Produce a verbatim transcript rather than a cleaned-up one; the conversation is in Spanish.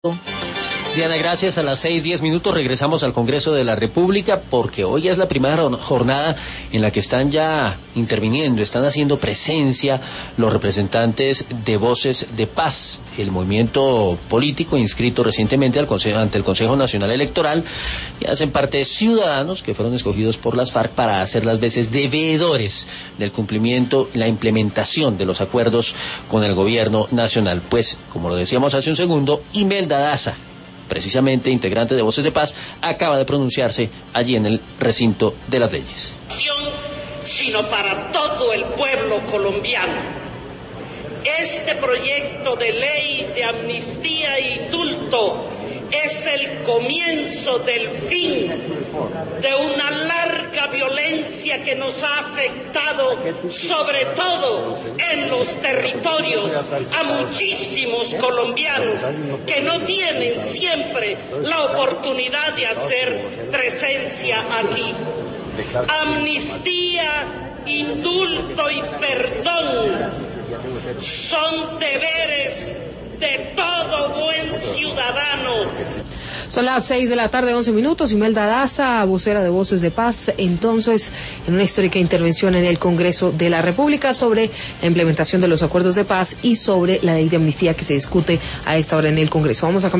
Diana, gracias. A las seis, diez minutos regresamos al Congreso de la República porque hoy es la primera jornada en la que están ya interviniendo, están haciendo presencia los representantes de Voces de Paz, el movimiento político inscrito recientemente al Consejo, ante el Consejo Nacional Electoral, y hacen parte de ciudadanos que fueron escogidos por las FARC para hacer las veces de veedores del cumplimiento y la implementación de los acuerdos con el gobierno nacional. Pues, como lo decíamos hace un segundo, Imelda Daza, precisamente integrante de Voces de Paz, acaba de pronunciarse allí en el recinto de las leyes. Sino para todo el pueblo colombiano. Este proyecto de ley de amnistía e indulto es el comienzo del fin de una larga violencia que nos ha afectado, sobre todo en los territorios, a muchísimos colombianos que no tienen siempre la oportunidad de hacer presencia aquí. Amnistía, indulto y perdón son deberes de todo buen ciudadano. Son las seis de la tarde, once minutos. Imelda Daza, vocera de Voces de Paz, entonces en una histórica intervención en el Congreso de la República sobre la implementación de los acuerdos de paz y sobre la ley de amnistía que se discute a esta hora en el Congreso. Vamos a